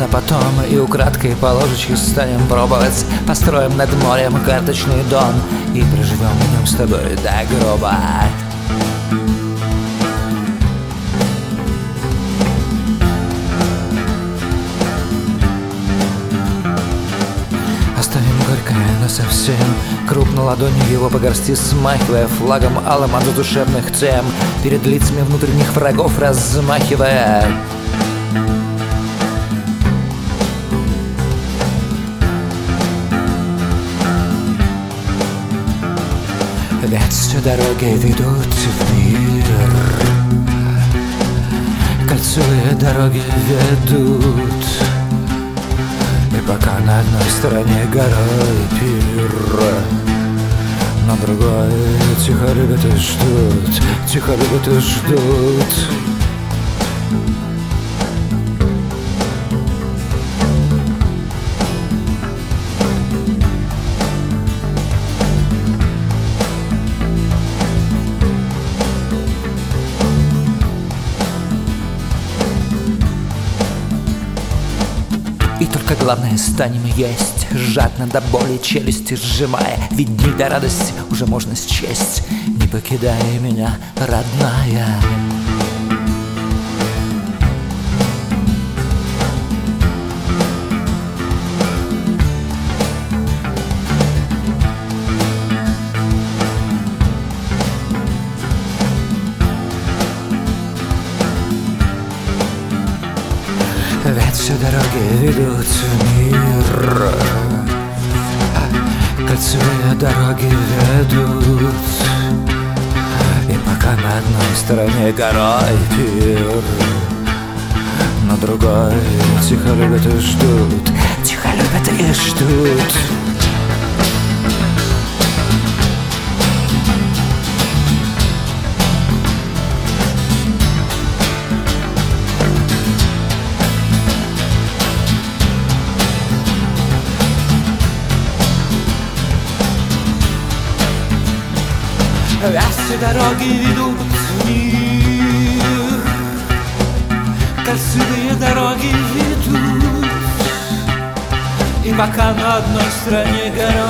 А потом и украдкой по ложечке станем пробовать. Построим над морем карточный дом и проживем в нем с тобой до гроба. Оставим горькое насовсем, крупно ладонью его по горсти смахивая, флагом алым от задушевных тем, перед лицами внутренних врагов размахивая. Ведь все дороги ведут в мир, кольцевые дороги ведут. И пока на одной стороне горой пир, на другой тихо любят и ждут, тихо любят и ждут. И только главное станем есть, жадно до боли челюсти сжимая, ведь дни до радости уже можно счесть. Не покидай меня, родная. Ведь все дороги ведут в мир, кольцевые дороги ведут. И пока на одной стороне горой пир, на другой тихо любят и ждут, тихо любят и ждут. Все дороги ведут в мир, кольцевые дороги ведут. И пока на одной стороне гора